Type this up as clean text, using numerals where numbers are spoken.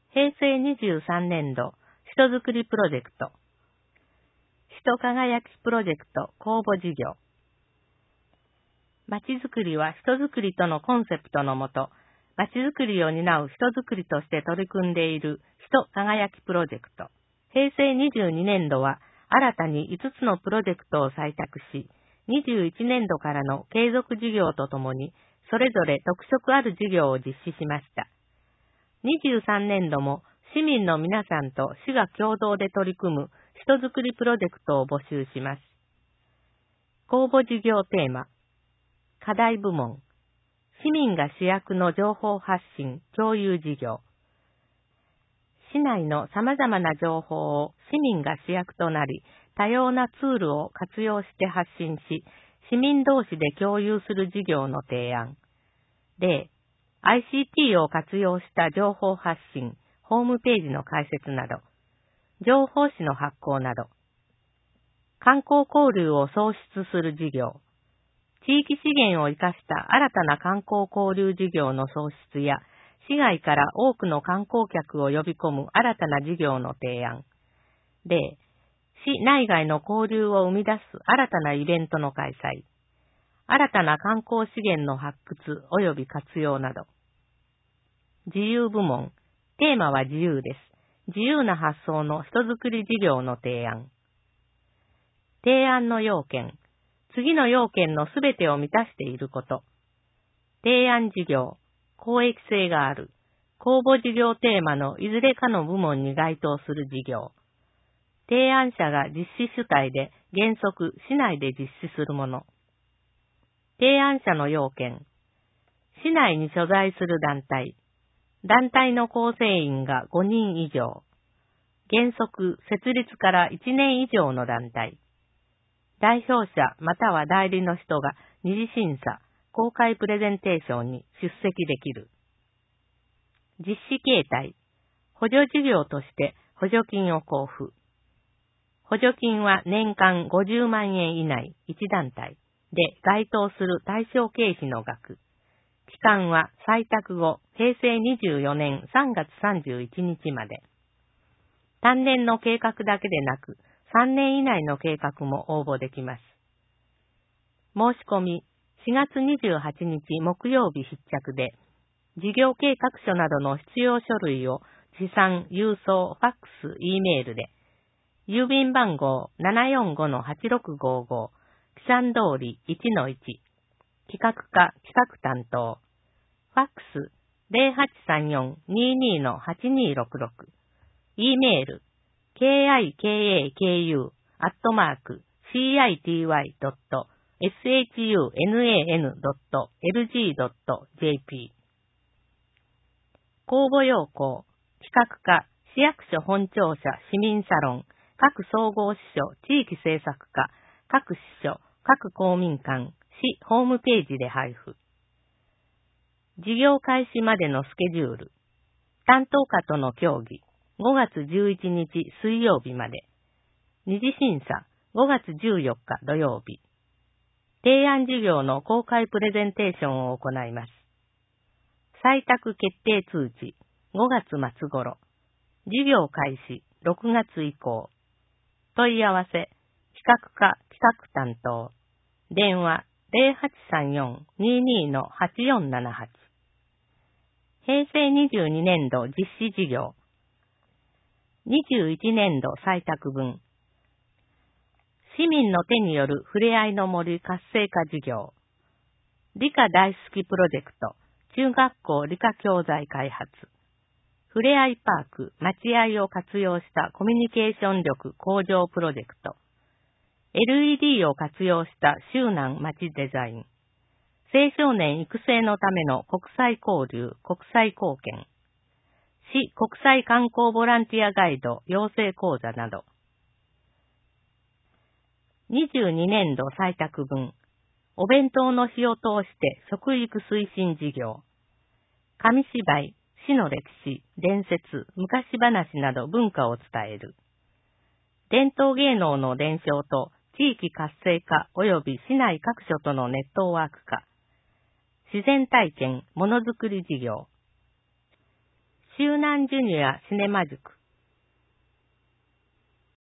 平成23年度、人づくりプロジェクト。人輝きプロジェクト公募事業。まちづくりは人づくりとのコンセプトのもと、まちづくりを担う人づくりとして取り組んでいる人輝きプロジェクト。平成22年度は新たに5つのプロジェクトを採択し、21年度からの継続事業とともに、それぞれ特色ある事業を実施しました。23年度も市民の皆さんと市が共同で取り組む人づくりプロジェクトを募集します。公募事業テーマ、課題部門、市民が主役の情報発信・共有事業。市内の様々な情報を市民が主役となり、多様なツールを活用して発信し、市民同士で共有する事業の提案。例、ICT を活用した情報発信、ホームページの開設など、情報誌の発行など、観光交流を創出する事業、地域資源を生かした新たな観光交流事業の創出や、市外から多くの観光客を呼び込む新たな事業の提案。例、市内外の交流を生み出す新たなイベントの開催。新たな観光資源の発掘及び活用など。自由部門。テーマは自由です。自由な発想の人づくり事業の提案。提案の要件。次の要件のすべてを満たしていること。提案事業。公益性がある。公募事業テーマのいずれかの部門に該当する事業。提案者が実施主体で原則市内で実施するもの。提案者の要件。市内に所在する団体。団体の構成員が5人以上。原則設立から1年以上の団体。代表者または代理の人が二次審査、公開プレゼンテーションに出席できる。実施形態。補助事業として補助金を交付。補助金は年間50万円以内1団体。で該当する対象経費の額。期間は採択後、平成24年3月31日まで。単年の計画だけでなく、3年以内の計画も応募できます。申し込み、4月28日木曜日必着で、事業計画書などの必要書類を持参、郵送、ファックス、Eメールで、郵便番号 745-8655、記算通り 1-1、企画課企画担当、ファックス 0834-22-8266、Eメール kikaku.shunnan.lg.jp 公募要項、企画課、市役所本庁舎市民サロン、各総合支所、地域政策課、各支所、各公民館、市ホームページで配布。事業開始までのスケジュール。担当課との協議。5月11日水曜日まで。二次審査。5月14日土曜日。提案事業の公開プレゼンテーションを行います。採択決定通知。5月末頃。事業開始。6月以降。問い合わせ。企画課企画担当。電話0834-22-8478。平成22年度実施事業。21年度採択分。市民の手によるふれあいの森活性化事業。理科大好きプロジェクト。中学校理科教材開発。ふれあいパーク、待合を活用したコミュニケーション力向上プロジェクト。LED を活用した周南町デザイン。青少年育成のための国際交流、国際貢献。市国際観光ボランティアガイド養成講座など。22年度採択分。お弁当の日を通して食育推進事業。紙芝居、市の歴史、伝説、昔話など文化を伝える。伝統芸能の伝承と地域活性化及び市内各所とのネットワーク化。自然体験、ものづくり事業。 周南ジュニアシネマ塾。